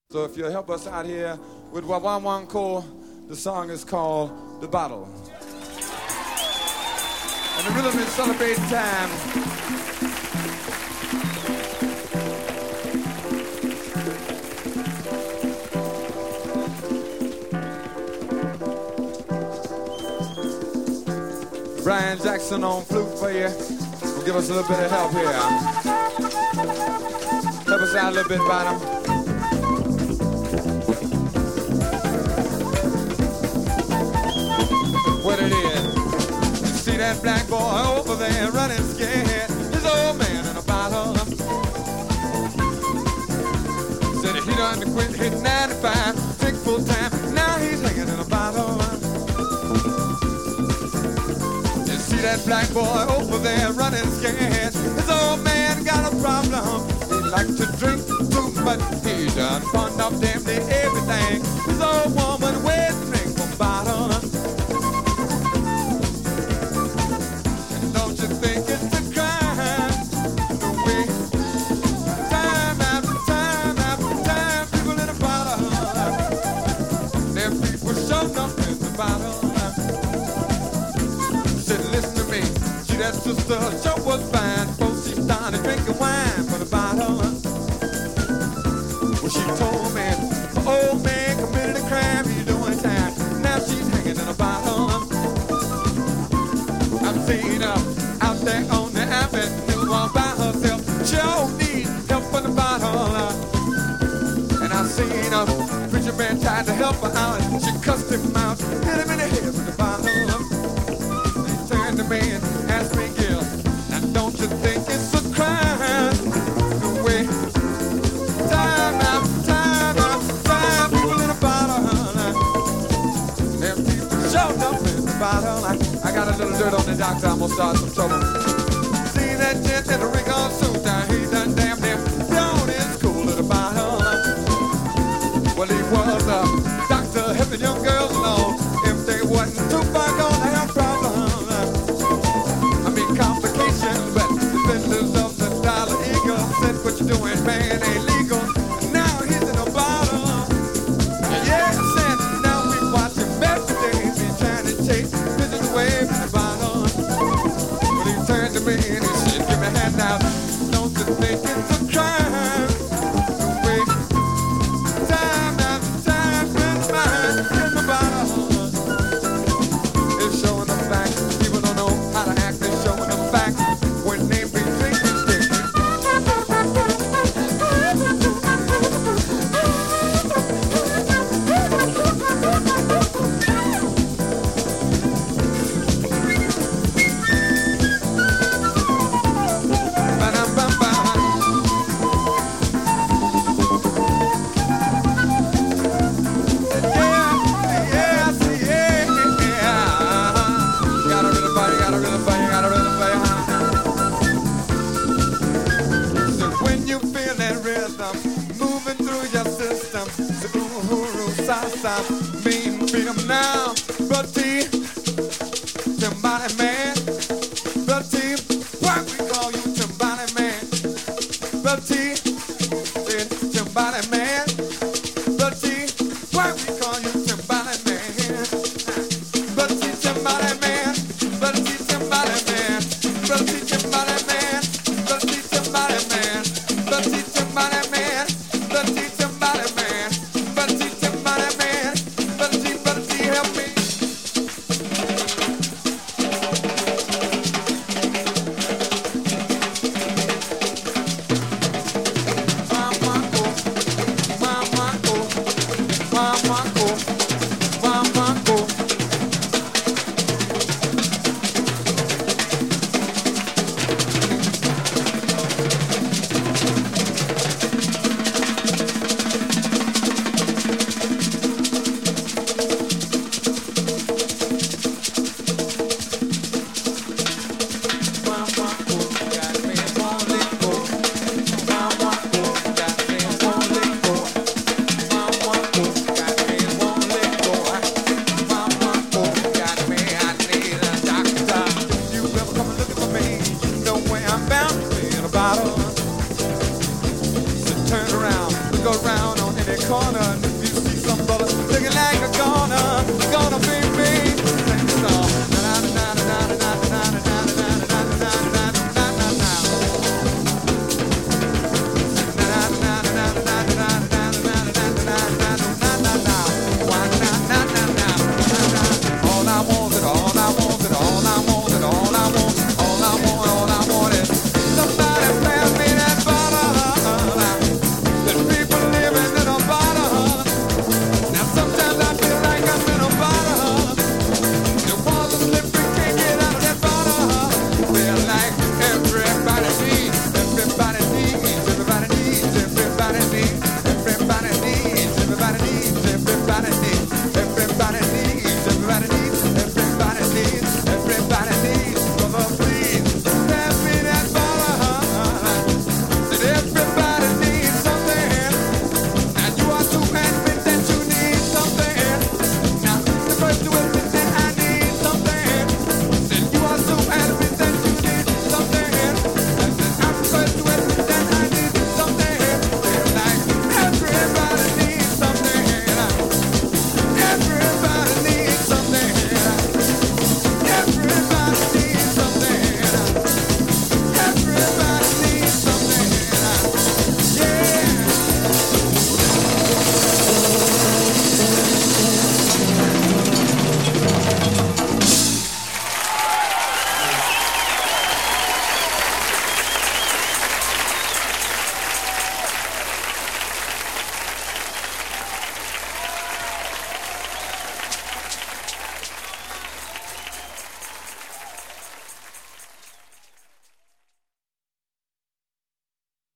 So if you'll help us out here with Wawan Core, the song is called The Bottle. And the rhythm is celebrating time. Brian Jackson on flute for you. Will give us a little bit of help here. Help us out a little bit, Bottom. What it is? You see that black boy over there running scared. His old man in a bottle. Said he done quit hitting 95, take full time. Now he's hanging in a bottle. See that black boy over there running scared. His old man got a problem. He likes to drink too much. He done pawned off damn near everything. His old woman wet drink from bottle. And don't you think it's a crime? The way time after time after time, people in a bottle. Them people showed up in the bottle. That sister sure was fine before she started drinking wine from the bottle. Well, she told me the old man committed a crime, he's doing time. Now she's hanging in a bottle. I've seen her out there on the avenue all by herself. She all needs help from the bottle. And I've seen a preacher man tried to help her out. She cussed him out, hit him in the head with the bottle. He turned to me and asked me, Gil, now don't you think it's a crime? The way time after time after time, people in a bottle. Them people showed up in the bottle. I got a little dirt on the doctor, I'm gonna start some trouble. See that gent in the ring on suit, now he done damn near blown his cool little bottle. Well, he was a doctor helping young girls along. If they wasn't too far gonna have problems. Complications, but defenders of the Dollar Eagle said what you doing, man, ain't legal. Now he's in a bottle. Yes, and now we watch him every day. He's trying to chase visions away from the bottle. But he turned to me and he said, give me a hand now. Don't you think it's a crime? The way time after time spent mine in the bottle. It's showing the fact people don't know how to act. It's showing the fact when they be drinking dick. Mean freedom now, Brotty, Timbali man, Brotty, why we call you Timbali man, Brotty, Timbali man, Brotty, why we call you Timbali man, Brotty, Timbali man, Brotty, Timbali man, Brotty, Timbali man, Brotty, Timbali man, Brotty, Timbali man, Brotty, Timbali man. corner.